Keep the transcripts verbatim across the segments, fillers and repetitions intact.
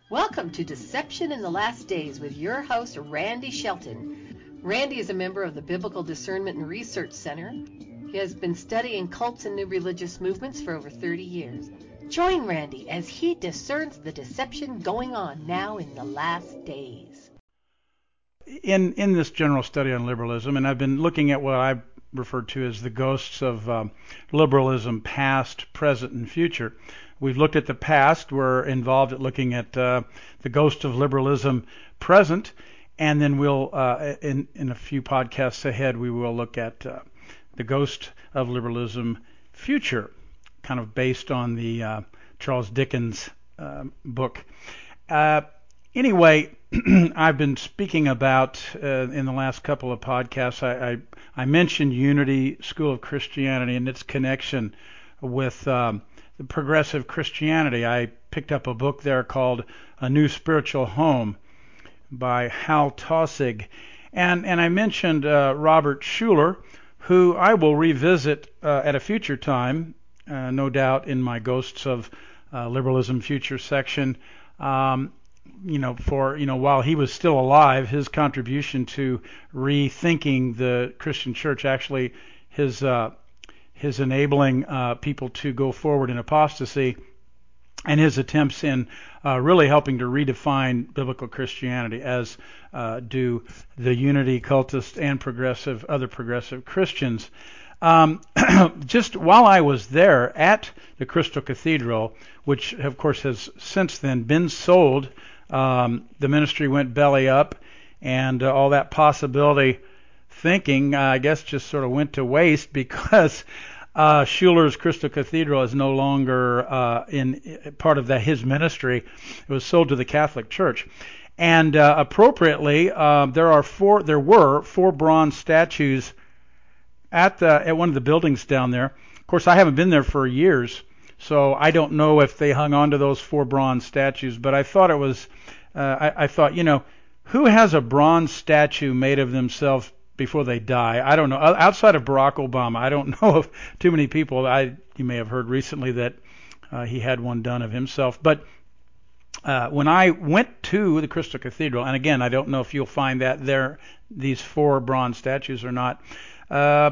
Welcome to Deception in the Last Days with your host, Randy Shelton. Randy is a member of the Biblical Discernment and Research Center. He has been studying cults and new religious movements for over thirty years. Join Randy as he discerns the deception going on now in the last days. In in this general study on liberalism, and I've been looking at what I refer to as the ghosts of um, liberalism, past, present, and future. We've looked at the past. We're involved at looking at uh, the ghost of liberalism present, and then we'll, uh, in in a few podcasts ahead, we will look at uh, the ghost of liberalism future, kind of based on the uh, Charles Dickens uh, book. Uh, anyway, I've been speaking about uh, in the last couple of podcasts. I, I I mentioned Unity School of Christianity and its connection with um, the progressive Christianity. I picked up a book there called A New Spiritual Home by Hal Taussig. And, and I mentioned uh, Robert Schuller, who I will revisit uh, at a future time, uh, no doubt in my Ghosts of uh, Liberalism Future section. Um, you know, for, you know, while he was still alive, his contribution to rethinking the Christian church, actually his uh, his enabling uh, people to go forward in apostasy, and his attempts in uh, really helping to redefine biblical Christianity, as uh, do the Unity cultists and progressive other progressive Christians. Um, just while I was there at the Crystal Cathedral, which of course has since then been sold, um, the ministry went belly up, and uh, all that possibility thinking, uh, I guess, just sort of went to waste because uh, Schuller's Crystal Cathedral is no longer uh, in part of that his ministry. It was sold to the Catholic Church, and uh, appropriately, uh, there are four. There were four bronze statues at the at one of the buildings down there. Of course, I haven't been there for years, so I don't know if they hung on to those four bronze statues. But I thought it was. Uh, I, I thought, you know, who has a bronze statue made of themselves before they die? I don't know. Outside of Barack Obama, I don't know of too many people. I you may have heard recently that uh, he had one done of himself. But uh, when I went to the Crystal Cathedral, and again, I don't know if you'll find that there, these four bronze statues or not. Uh,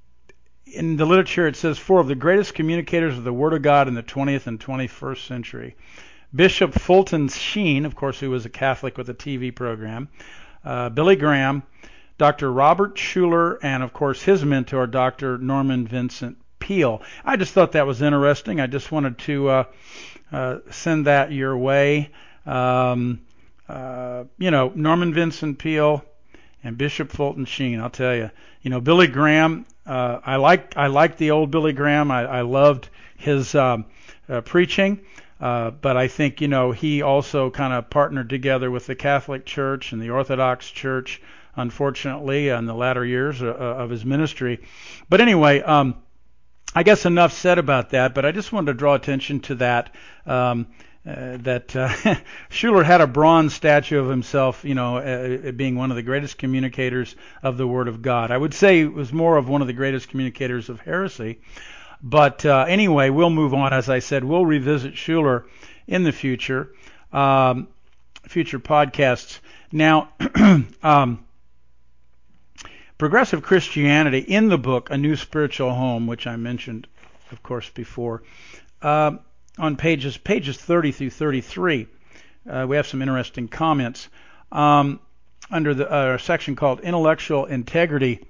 in the literature, it says four of the greatest communicators of the Word of God in the twentieth and twenty-first century. Bishop Fulton Sheen, of course, who was a Catholic with a T V program, uh, Billy Graham, Doctor Robert Schuller, and, of course, his mentor, Doctor Norman Vincent Peale. I just thought that was interesting. I just wanted to uh, uh, send that your way. Um, uh, you know, Norman Vincent Peale and Bishop Fulton Sheen, I'll tell you. You know, Billy Graham, uh, I like I liked the old Billy Graham. I, I loved his um, uh, preaching. Uh, but I think, you know, he also kind of partnered together with the Catholic Church and the Orthodox Church, unfortunately, in the latter years uh, of his ministry. But anyway, um, I guess enough said about that, but I just wanted to draw attention to that, um, uh, that uh, Schuller had a bronze statue of himself, you know, uh, being one of the greatest communicators of the Word of God. I would say it was more of one of the greatest communicators of heresy. But uh, anyway, we'll move on. As I said, we'll revisit Schuller in the future, um, future podcasts. Now, um, progressive Christianity in the book, A New Spiritual Home, which I mentioned, of course, before, uh, on pages pages thirty through thirty-three, uh, we have some interesting comments. Um, under the uh, section called Intellectual Integrity,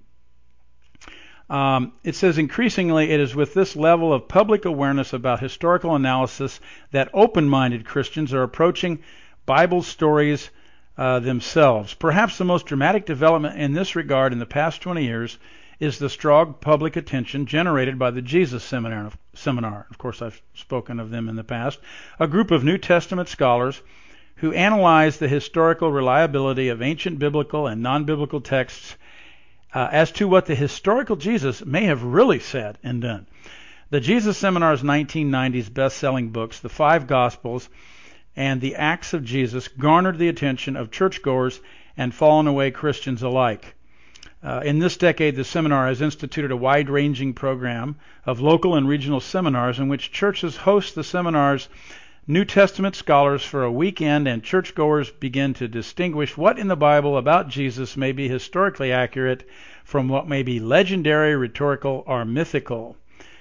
Um, it says, increasingly, it is with this level of public awareness about historical analysis that open-minded Christians are approaching Bible stories uh, themselves. Perhaps the most dramatic development in this regard in the past twenty years is the strong public attention generated by the Jesus Seminar. Seminar. Of course, I've spoken of them in the past. A group of New Testament scholars who analyze the historical reliability of ancient biblical and non-biblical texts Uh, as to what the historical Jesus may have really said and done. The Jesus Seminar's nineteen nineties best-selling books, The Five Gospels and The Acts of Jesus, garnered the attention of churchgoers and fallen-away Christians alike. Uh, in this decade, the seminar has instituted a wide-ranging program of local and regional seminars in which churches host the seminars New Testament scholars for a weekend and churchgoers begin to distinguish what in the Bible about Jesus may be historically accurate from what may be legendary, rhetorical, or mythical.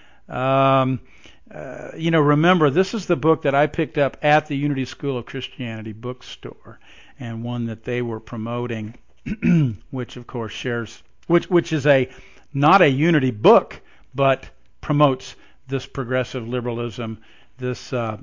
Um, uh, you know, remember, this is the book that I picked up at the Unity School of Christianity bookstore, and one that they were promoting, which of course shares, which which is a not a Unity book, but promotes this progressive liberalism, this uh,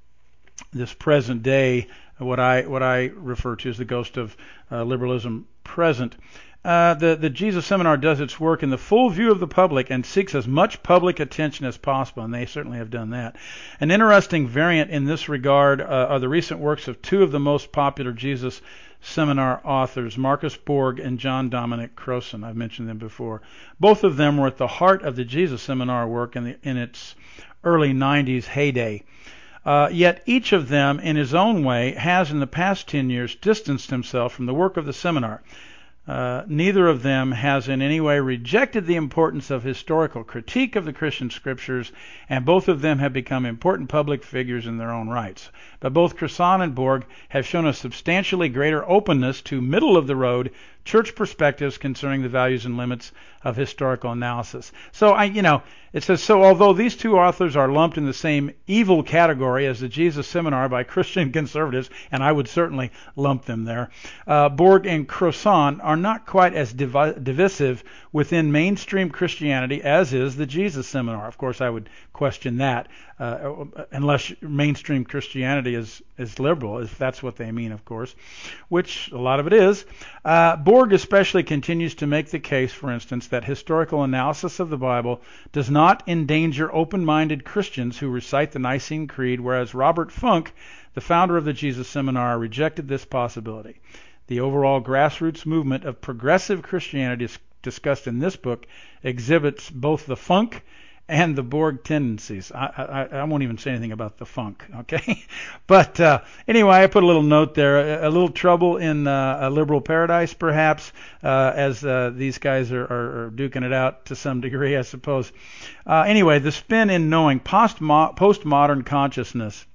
this present day, what I what I refer to as the ghost of uh, liberalism present. Uh, the the Jesus Seminar does its work in the full view of the public and seeks as much public attention as possible, and they certainly have done that. An interesting variant in this regard uh, are the recent works of two of the most popular Jesus Seminar authors, Marcus Borg and John Dominic Crossan. I've mentioned them before. Both of them were at the heart of the Jesus Seminar work in, the, in its early nineties heyday. Uh, yet each of them, in his own way, has in the past ten years distanced himself from the work of the seminar. Uh, neither of them has in any way rejected the importance of historical critique of the Christian scriptures, and both of them have become important public figures in their own rights. But both Crossan and Borg have shown a substantially greater openness to middle-of-the-road church perspectives concerning the values and limits of historical analysis. So, I, you know, it says, so although these two authors are lumped in the same evil category as the Jesus Seminar by Christian conservatives, and I would certainly lump them there, uh, Borg and Crossan are not quite as divi- divisive within mainstream Christianity as is the Jesus Seminar. Of course, I would question that, uh, unless mainstream Christianity is, is liberal, if that's what they mean, of course, which a lot of it is. Uh, Borg especially continues to make the case, for instance, that historical analysis of the Bible does not endanger open-minded Christians who recite the Nicene Creed, whereas Robert Funk, the founder of the Jesus Seminar, rejected this possibility. The overall grassroots movement of progressive Christianity discussed in this book exhibits both the Funk and the Borg tendencies. I, I, I won't even say anything about the Funk, okay? But uh, anyway, I put a little note there. A, a little trouble in uh, a liberal paradise, perhaps, uh, as uh, these guys are, are, are duking it out to some degree, I suppose. Uh, anyway, the spin in knowing post-mo- postmodern consciousness.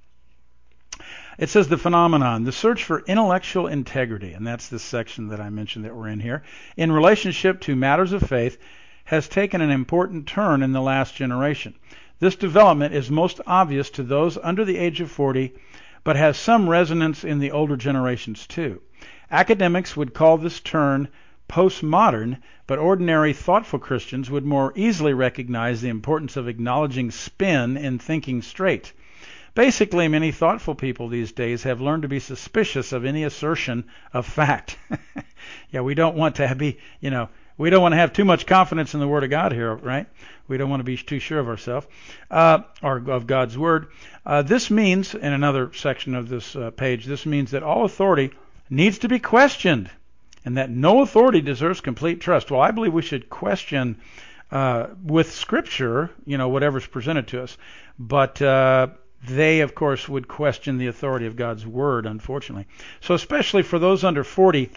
It says the phenomenon, the search for intellectual integrity, and that's this section that I mentioned that we're in here, in relationship to matters of faith, has taken an important turn in the last generation. This development is most obvious to those under the age of forty, but has some resonance in the older generations too. Academics would call this turn postmodern, but ordinary thoughtful Christians would more easily recognize the importance of acknowledging spin in thinking straight. Basically, many thoughtful people these days have learned to be suspicious of any assertion of fact. Yeah, we don't want to be, you know, we don't want to have too much confidence in the Word of God here, right? We don't want to be too sure of ourselves, uh, or of God's Word. Uh, this means, in another section of this uh, page, this means that all authority needs to be questioned, and that no authority deserves complete trust. Well, I believe we should question uh, with Scripture, you know, whatever's presented to us, but uh, they, of course, would question the authority of God's Word, unfortunately. So especially for those under forty,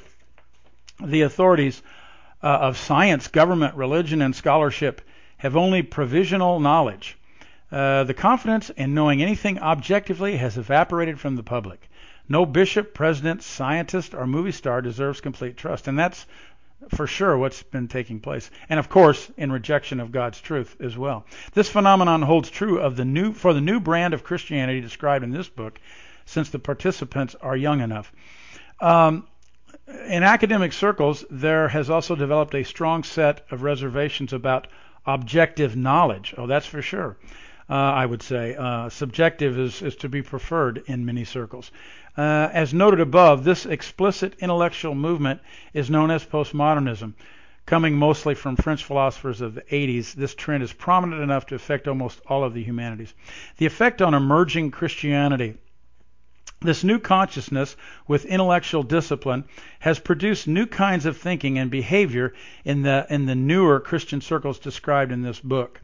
the authorities uh, of science, government, religion, and scholarship have only provisional knowledge. Uh, the confidence in knowing anything objectively has evaporated from the public. No bishop, president, scientist, or movie star deserves complete trust. And that's for sure what's been taking place. And of course, in rejection of God's truth as well. This phenomenon holds true of the new for the new brand of Christianity described in this book, since the participants are young enough. Um, in academic circles, there has also developed a strong set of reservations about objective knowledge. Oh, that's for sure. Uh, I would say uh, subjective is, is to be preferred in many circles. Uh, as noted above, this explicit intellectual movement is known as postmodernism. Coming mostly from French philosophers of the eighties, this trend is prominent enough to affect almost all of the humanities. The effect on emerging Christianity. This new consciousness with intellectual discipline has produced new kinds of thinking and behavior in the in the newer Christian circles described in this book.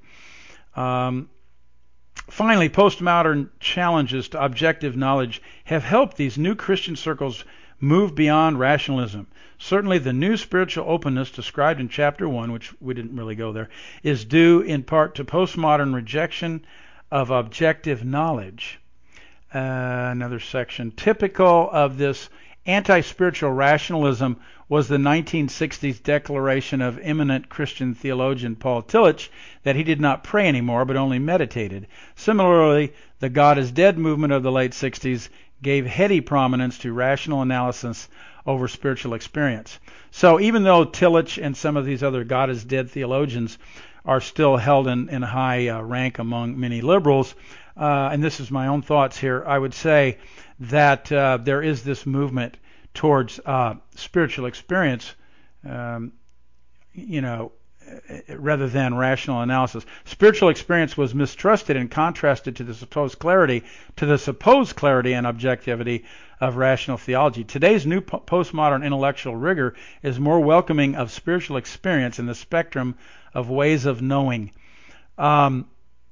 Um, Finally, postmodern challenges to objective knowledge have helped these new Christian circles move beyond rationalism. Certainly, the new spiritual openness described in chapter one, which we didn't really go there, is due in part to postmodern rejection of objective knowledge. Uh, another section. Typical of this anti-spiritual rationalism was the nineteen sixties declaration of eminent Christian theologian Paul Tillich that he did not pray anymore but only meditated. Similarly, the God is Dead movement of the late sixties gave heady prominence to rational analysis over spiritual experience. So even though Tillich and some of these other God is Dead theologians are still held in, in high uh, rank among many liberals, uh, and this is my own thoughts here, I would say that uh, there is this movement towards uh, spiritual experience, um, you know, rather than rational analysis. Spiritual experience was mistrusted and contrasted to the supposed clarity, to the supposed clarity and objectivity of rational theology. Today's new po- postmodern intellectual rigor is more welcoming of spiritual experience in the spectrum of ways of knowing. Um,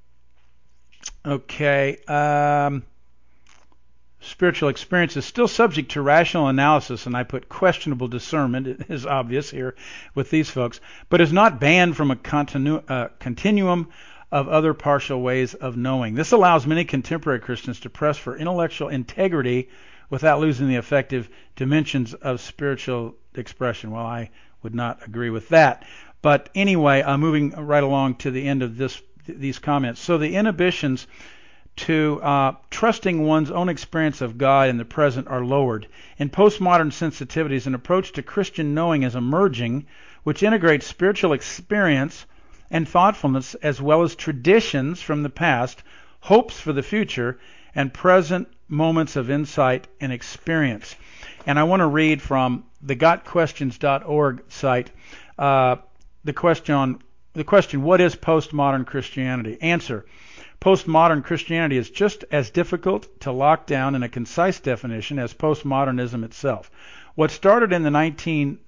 okay. Um, Spiritual experience is still subject to rational analysis, and I put questionable discernment, it is obvious here with these folks, but is not banned from a continu- uh, continuum of other partial ways of knowing. This allows many contemporary Christians to press for intellectual integrity without losing the effective dimensions of spiritual expression. Well, I would not agree with that. But anyway, uh, moving right along to the end of this th- these comments. So the inhibitions to uh, trusting one's own experience of God in the present are lowered. In postmodern sensitivities, an approach to Christian knowing is emerging, which integrates spiritual experience and thoughtfulness as well as traditions from the past, hopes for the future, and present moments of insight and experience. And I want to read from the got questions dot org site uh, the question, the question, what is postmodern Christianity? Answer. Postmodern Christianity is just as difficult to lock down in a concise definition as postmodernism itself. What started in the nineteen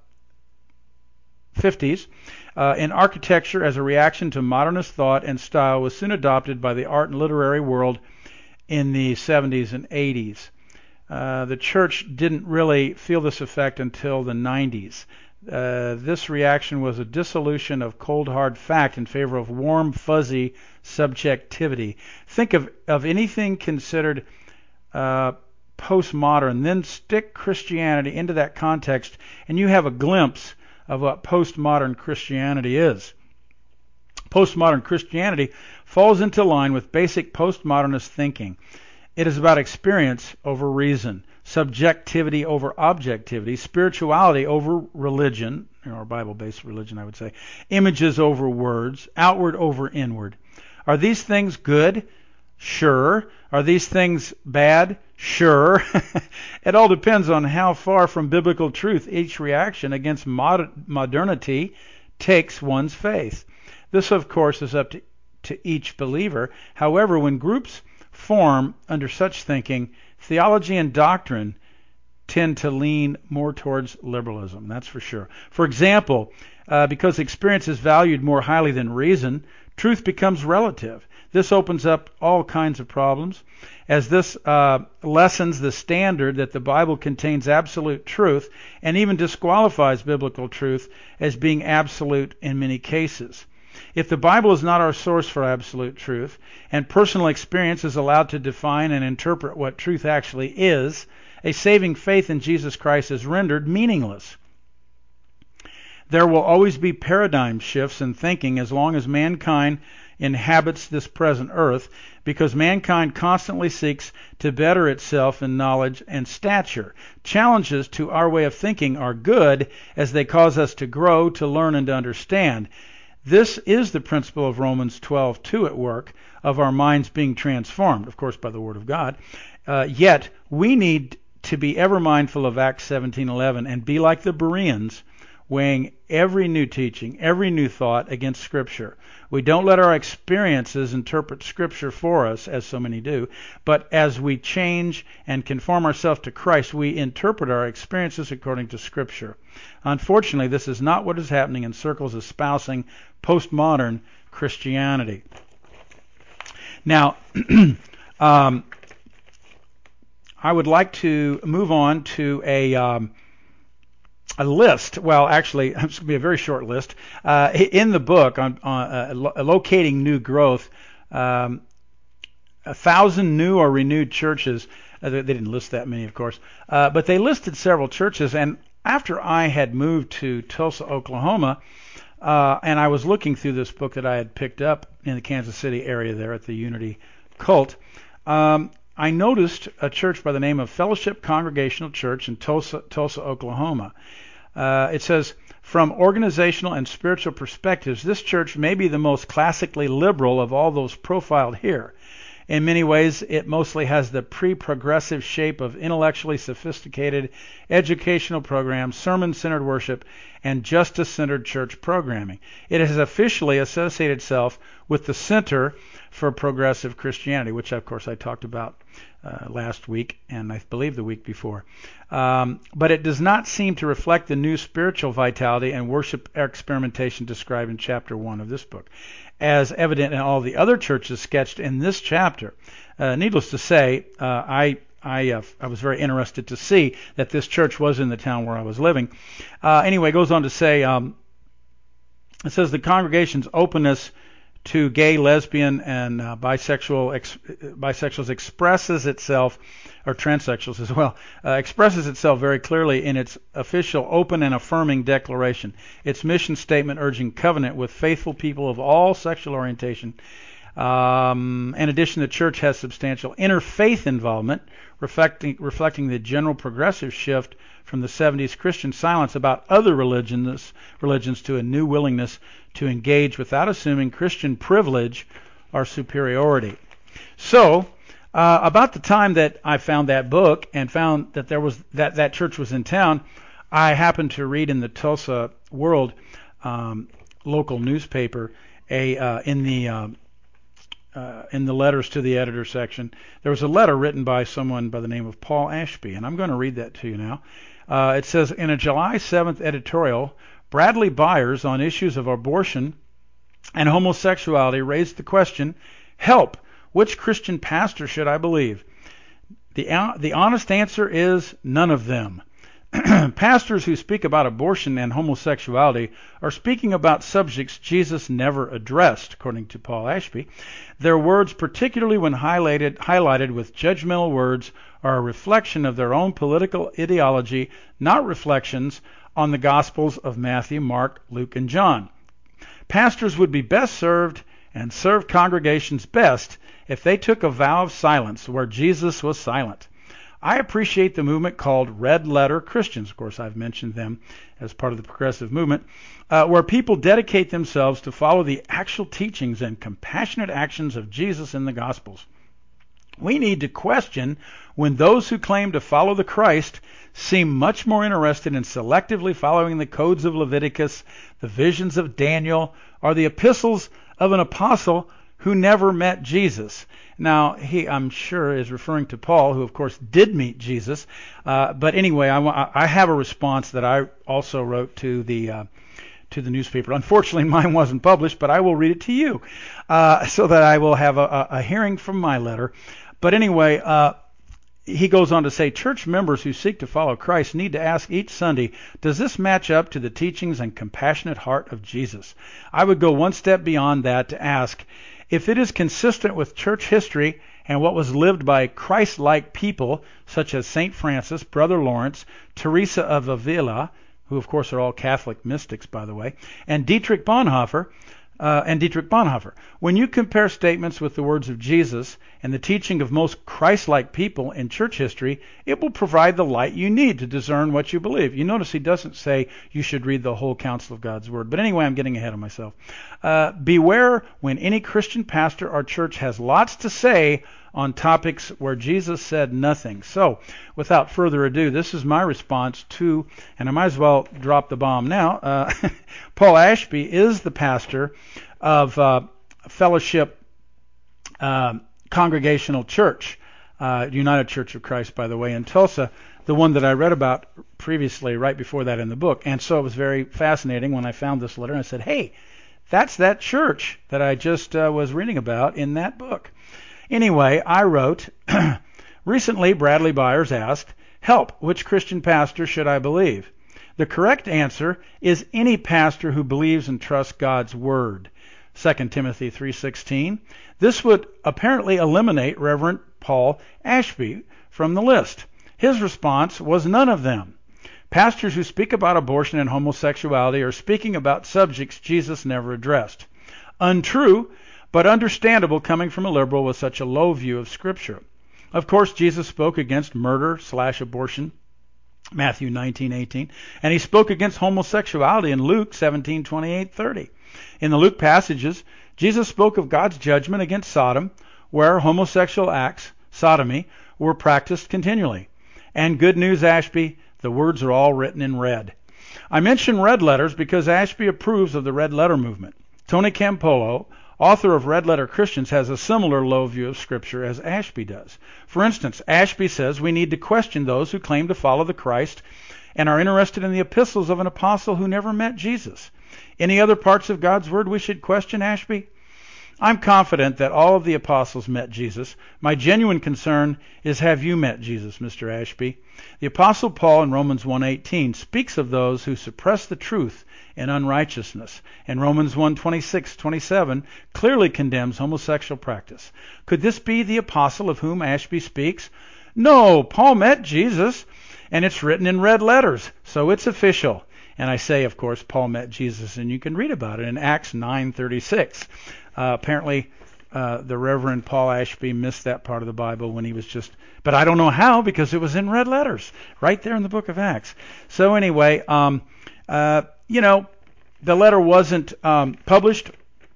fifties uh, in architecture as a reaction to modernist thought and style was soon adopted by the art and literary world in the seventies and eighties. Uh, the church didn't really feel this effect until the nineties. Uh, this reaction was a dissolution of cold hard fact in favor of warm fuzzy subjectivity. Think of, of anything considered uh, postmodern, then stick Christianity into that context, and you have a glimpse of what postmodern Christianity is. Postmodern Christianity falls into line with basic postmodernist thinking. It is about experience over reason, subjectivity over objectivity, spirituality over religion, or Bible-based religion, I would say, images over words, outward over inward. Are these things good? Sure. Are these things bad? Sure. It all depends on how far from biblical truth each reaction against mod- modernity takes one's faith. This, of course, is up to, to each believer. However, when groups form under such thinking, theology and doctrine tend to lean more towards liberalism, that's for sure. For example, uh, because experience is valued more highly than reason, truth becomes relative. This opens up all kinds of problems, as this uh, lessens the standard that the Bible contains absolute truth and even disqualifies biblical truth as being absolute in many cases. If the Bible is not our source for absolute truth, and personal experience is allowed to define and interpret what truth actually is, a saving faith in Jesus Christ is rendered meaningless. There will always be paradigm shifts in thinking as long as mankind inhabits this present earth, because mankind constantly seeks to better itself in knowledge and stature. Challenges to our way of thinking are good, as they cause us to grow, to learn, and to understand. This is the principle of Romans twelve two at work, of our minds being transformed, of course, by the Word of God. Uh, yet, we need to be ever mindful of Acts seventeen eleven and be like the Bereans, weighing every new teaching, every new thought against Scripture. We don't let our experiences interpret Scripture for us, as so many do, but as we change and conform ourselves to Christ, we interpret our experiences according to Scripture. Unfortunately, this is not what is happening in circles espousing postmodern Christianity. Now, um, I would like to move on to a um, a list. Well, actually, it's going to be a very short list. Uh, in the book on, on uh, lo- locating new growth, um, a thousand new or renewed churches. Uh, they didn't list that many, of course, uh, but they listed several churches. And after I had moved to Tulsa, Oklahoma, uh, and I was looking through this book that I had picked up in the Kansas City area there at the Unity Cult, um, I noticed a church by the name of Fellowship Congregational Church in Tulsa, Tulsa, Oklahoma. Uh, it says, from organizational and spiritual perspectives, this church may be the most classically liberal of all those profiled here. In many ways, it mostly has the pre-progressive shape of intellectually sophisticated educational programs, sermon-centered worship, and justice-centered church programming. It has officially associated itself with the Center for Progressive Christianity, which, of course, I talked about uh, last week and I believe the week before. Um, but it does not seem to reflect the new spiritual vitality and worship experimentation described in chapter one of this book, as evident in all the other churches sketched in this chapter. Uh, needless to say, uh, I I, uh, I was very interested to see that this church was in the town where I was living. Uh, anyway, it goes on to say, um, it says the congregation's openness to gay, lesbian, and uh, bisexual ex- bisexuals expresses itself, or transsexuals as well, uh, expresses itself very clearly in its official open and affirming declaration. Its mission statement urging covenant with faithful people of all sexual orientation. Um, in addition, the church has substantial interfaith involvement, reflecting, reflecting the general progressive shift from the seventies Christian silence about other religions, religions to a new willingness to engage without assuming Christian privilege or superiority. So, uh, about the time that I found that book and found that there was that that church was in town, I happened to read in the Tulsa World um, local newspaper a uh, in the uh, uh, in the letters to the editor section, there was a letter written by someone by the name of Paul Ashby, and I'm going to read that to you now. Uh, it says, in a July seventh editorial, Bradley Byers on issues of abortion and homosexuality raised the question, help, which Christian pastor should I believe? The, uh, the honest answer is none of them. Pastors who speak about abortion and homosexuality are speaking about subjects Jesus never addressed, according to Paul Ashby. Their words, particularly when highlighted, highlighted with judgmental words, are a reflection of their own political ideology, not reflections on the Gospels of Matthew, Mark, Luke, and John. Pastors would be best served and serve congregations best if they took a vow of silence where Jesus was silent. I appreciate the movement called Red Letter Christians. Of course, I've mentioned them as part of the progressive movement, uh, where people dedicate themselves to follow the actual teachings and compassionate actions of Jesus in the Gospels. We need to question when those who claim to follow the Christ seem much more interested in selectively following the codes of Leviticus, the visions of Daniel, or the epistles of an apostle who never met Jesus. Now, he, I'm sure, is referring to Paul, who, of course, did meet Jesus. Uh, but anyway, I, I have a response that I also wrote to the uh, to the newspaper. Unfortunately, mine wasn't published, but I will read it to you uh, so that I will have a, a, a hearing from my letter. But anyway, uh, he goes on to say, church members who seek to follow Christ need to ask each Sunday, does this match up to the teachings and compassionate heart of Jesus? I would go one step beyond that to ask, if it is consistent with church history and what was lived by Christ-like people, such as Saint Francis, Brother Lawrence, Teresa of Avila, who of course are all Catholic mystics, by the way, and Dietrich Bonhoeffer, uh, and Dietrich Bonhoeffer. When you compare statements with the words of Jesus and the teaching of most Christ-like people in church history, it will provide the light you need to discern what you believe. You notice he doesn't say you should read the whole counsel of God's Word. But anyway, I'm getting ahead of myself. Uh, beware when any Christian pastor or church has lots to say on topics where Jesus said nothing. So, without further ado, this is my response to, and I might as well drop the bomb now, uh, Paul Ashby is the pastor of uh, Fellowship uh, Congregational Church, uh, United Church of Christ, by the way, in Tulsa, the one that I read about previously, right before that in the book. And so it was very fascinating when I found this letter, and I said, hey, that's that church that I just uh, was reading about in that book. Anyway, I wrote, recently Bradley Byers asked, help, which Christian pastor should I believe? The correct answer is any pastor who believes and trusts God's Word. Second Timothy three sixteen. This would apparently eliminate Reverend Paul Ashby from the list. His response was none of them. Pastors who speak about abortion and homosexuality are speaking about subjects Jesus never addressed. Untrue, but understandable coming from a liberal with such a low view of Scripture. Of course, Jesus spoke against murder slash abortion, Matthew nineteen eighteen, and he spoke against homosexuality in Luke seventeen twenty-eight thirty. In the Luke passages, Jesus spoke of God's judgment against Sodom, where homosexual acts, sodomy, were practiced continually. And good news, Ashby, the words are all written in red. I mention red letters because Ashby approves of the red letter movement. Tony Campolo, author of Red Letter Christians, has a similar low view of Scripture as Ashby does. For instance, Ashby says we need to question those who claim to follow the Christ and are interested in the epistles of an apostle who never met Jesus. Any other parts of God's Word we should question, Ashby? I'm confident that all of the apostles met Jesus. My genuine concern is, have you met Jesus, Mister Ashby? The Apostle Paul in Romans one eighteen speaks of those who suppress the truth in unrighteousness, and Romans one twenty-six twenty-seven clearly condemns homosexual practice. Could this be the apostle of whom Ashby speaks? No, Paul met Jesus, and it's written in red letters, so it's official. And I say, of course, Paul met Jesus, and you can read about it in Acts nine thirty-six. Uh, apparently, uh, the Reverend Paul Ashby missed that part of the Bible when he was just, but I don't know how, because it was in red letters right there in the book of Acts. So anyway, um, uh, you know, the letter wasn't um, published.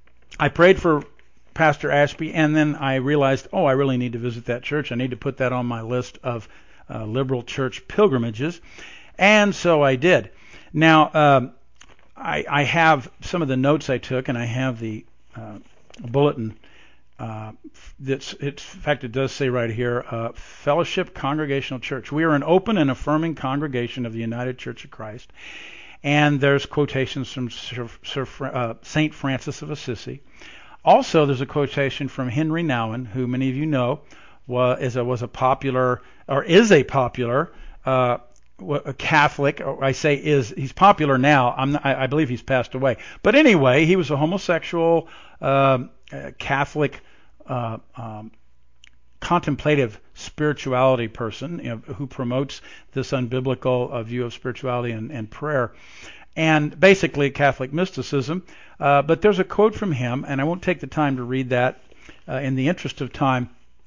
I prayed for Pastor Ashby, and then I realized, oh, I really need to visit that church. I need to put that on my list of uh, liberal church pilgrimages. And so I did. Now, um, I, I have some of the notes I took, and I have the uh, bulletin. Uh, that's, it's, in fact, it does say right here, uh, Fellowship Congregational Church. We are an open and affirming congregation of the United Church of Christ. And there's quotations from Sir, Sir, uh, Saint Francis of Assisi. Also, there's a quotation from Henry Nouwen, who many of you know was, is a, was a popular, or is a popular uh, a Catholic. Or I say is, he's popular now. I'm not, I, I believe he's passed away. But anyway, he was a homosexual uh, Catholic uh, um, contemplative spirituality person, you know, who promotes this unbiblical uh, view of spirituality and, and prayer, and basically Catholic mysticism. Uh, but there's a quote from him, and I won't take the time to read that uh, in the interest of time.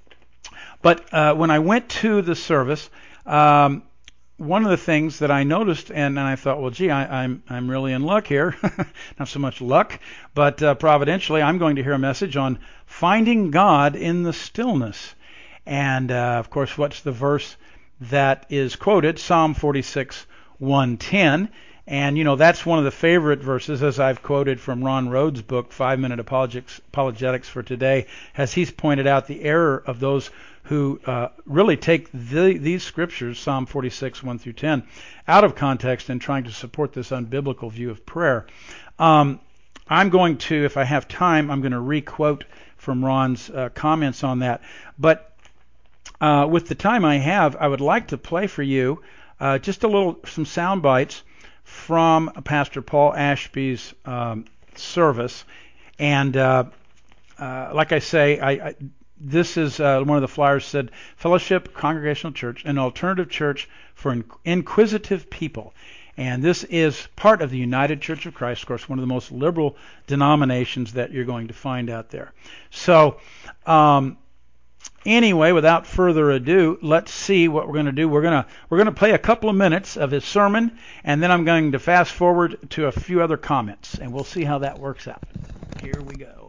But uh, when I went to the service, um, one of the things that I noticed, and, and I thought, well, gee, I, I'm I'm really in luck here. Not so much luck, but uh, providentially, I'm going to hear a message on finding God in the stillness. And, uh, of course, what's the verse that is quoted? Psalm forty-six, one ten. And, you know, that's one of the favorite verses, as I've quoted from Ron Rhodes' book, Five Minute Apologetics, Apologetics for Today, as he's pointed out the error of those who uh, really take the, these scriptures, Psalm forty-six, one through ten, out of context and trying to support this unbiblical view of prayer. Um, I'm going to, if I have time, I'm going to re-quote from Ron's uh, comments on that. But Uh, with the time I have, I would like to play for you uh, just a little, some sound bites from Pastor Paul Ashby's um, service. And uh, uh, like I say, I, I, this is uh, one of the flyers said, Fellowship Congregational Church, an alternative church for in- inquisitive people. And this is part of the United Church of Christ, of course, one of the most liberal denominations that you're going to find out there. So, um, Anyway, without further ado, let's see what we're going to do. We're going to we're going to play a couple of minutes of his sermon, and then I'm going to fast forward to a few other comments, and we'll see how that works out. Here we go.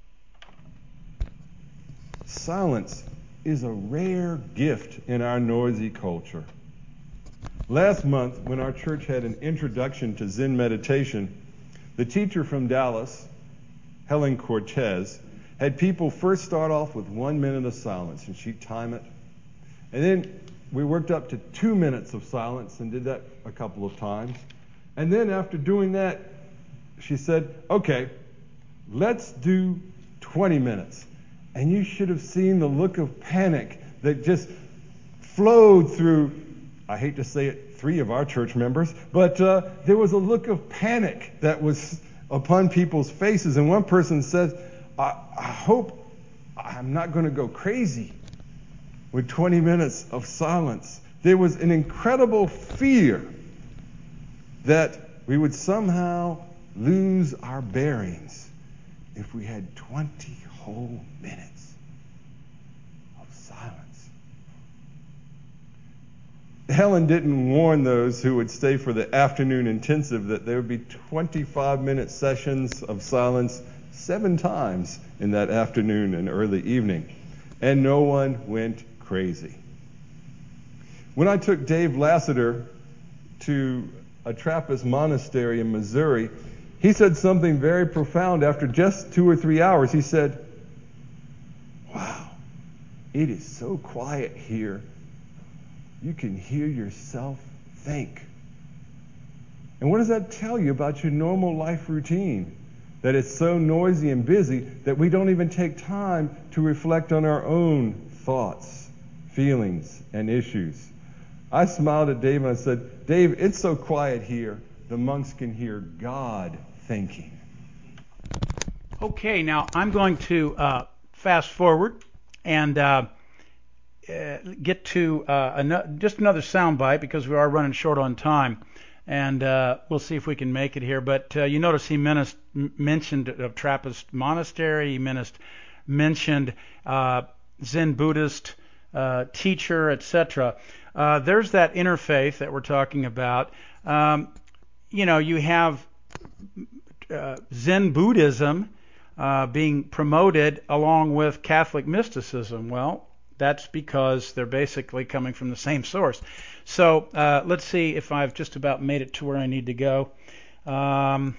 Silence is a rare gift in our noisy culture. Last month, when our church had an introduction to Zen meditation, the teacher from Dallas, Helen Cortez, had people first start off with one minute of silence, and she'd time it. And then we worked up to two minutes of silence and did that a couple of times. And then after doing that, she said, okay, let's do twenty minutes. And you should have seen the look of panic that just flowed through, I hate to say it, three of our church members, but uh, there was a look of panic that was upon people's faces. And one person says, I, I hope I'm not going to go crazy with twenty minutes of silence. There was an incredible fear that we would somehow lose our bearings if we had twenty whole minutes of silence. Helen didn't warn those who would stay for the afternoon intensive that there would be twenty-five minute sessions of silence seven times in that afternoon and early evening. And no one went crazy. When I took Dave Lassiter to a Trappist monastery in Missouri, he said something very profound after just two or three hours. He said, wow, it is so quiet here. You can hear yourself think. And what does that tell you about your normal life routine? That it's so noisy and busy that we don't even take time to reflect on our own thoughts, feelings, and issues. I smiled at Dave and I said, Dave, it's so quiet here, the monks can hear God thinking. Okay, now I'm going to uh, fast forward and uh, uh, get to uh, an- just another soundbite because we are running short on time. And uh, we'll see if we can make it here. But uh, you notice he menis- mentioned a Trappist monastery. He menis- mentioned uh, Zen Buddhist uh, teacher, et cetera. Uh, there's that interfaith that we're talking about. Um, you know, you have uh, Zen Buddhism uh, being promoted along with Catholic mysticism. Well, that's because they're basically coming from the same source. So uh, let's see if I've just about made it to where I need to go. Um,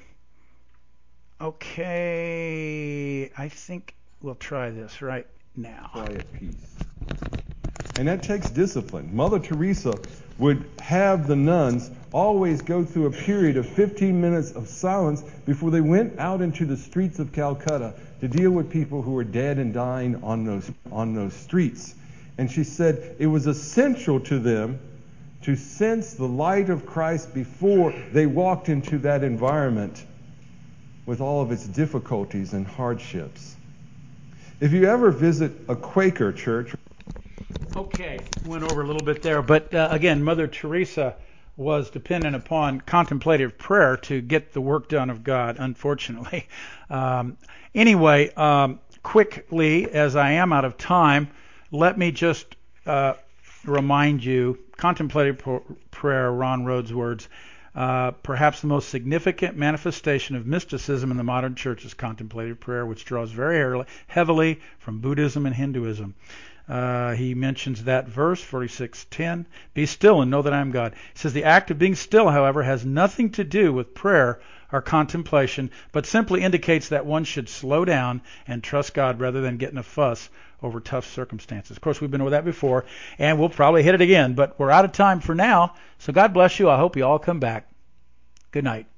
okay, I think we'll try this right now. Quiet peace. And that takes discipline. Mother Teresa would have the nuns always go through a period of fifteen minutes of silence before they went out into the streets of Calcutta to deal with people who were dead and dying on those on those streets. And she said it was essential to them to sense the light of Christ before they walked into that environment with all of its difficulties and hardships. If you ever visit a Quaker church... Okay, went over a little bit there, but uh, again, Mother Teresa was dependent upon contemplative prayer to get the work done of God, unfortunately. Um, anyway, um, quickly, as I am out of time, let me just uh, remind you, contemplative prayer, Ron Rhodes' words, uh, perhaps the most significant manifestation of mysticism in the modern church is contemplative prayer, which draws very heavily from Buddhism and Hinduism. Uh, he mentions that verse, forty-six ten, be still and know that I am God. He says the act of being still, however, has nothing to do with prayer or contemplation, but simply indicates that one should slow down and trust God rather than get in a fuss over tough circumstances. Of course, we've been over that before, and we'll probably hit it again, but we're out of time for now. So God bless you. I hope you all come back. Good night.